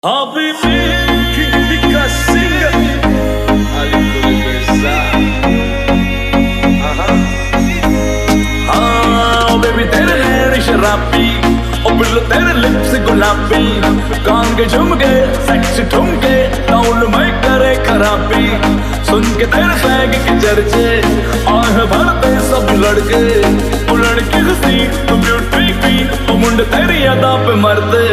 Habibi, Kika singer, Ali Kulibeza. हाँ baby तेरे नैन शराबी, ओ बिल्लो तेरे लिप्स गुलाबी, कान के झुमके, सेक्सी ठुमके, टाउन में करे खराबी। सुन के तेरे फ्लैग के चर्चे, आह भरते सब लड़के, ओ लड़की हंसी, ओ ब्यूटी क्वीन, ओ मुंडे तेरी अदा पे मरते।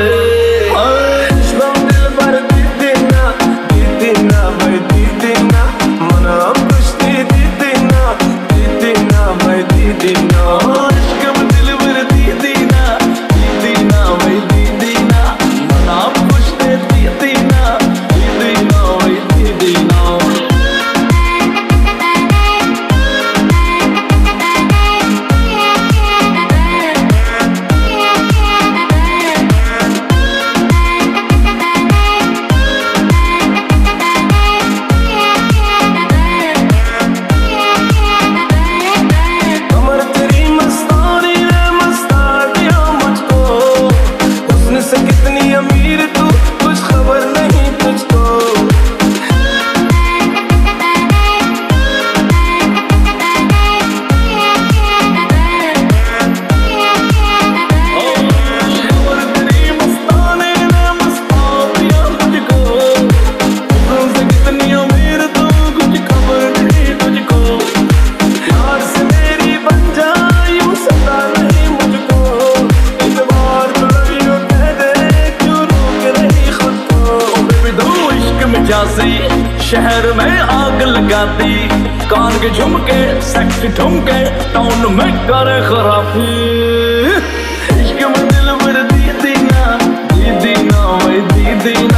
शहर में आग लगाती, कान के झुमके, सेक्सी ठुमके, टाउन में करे खराबी। इश्क में दिल भर दी दीना, वही दी दीना।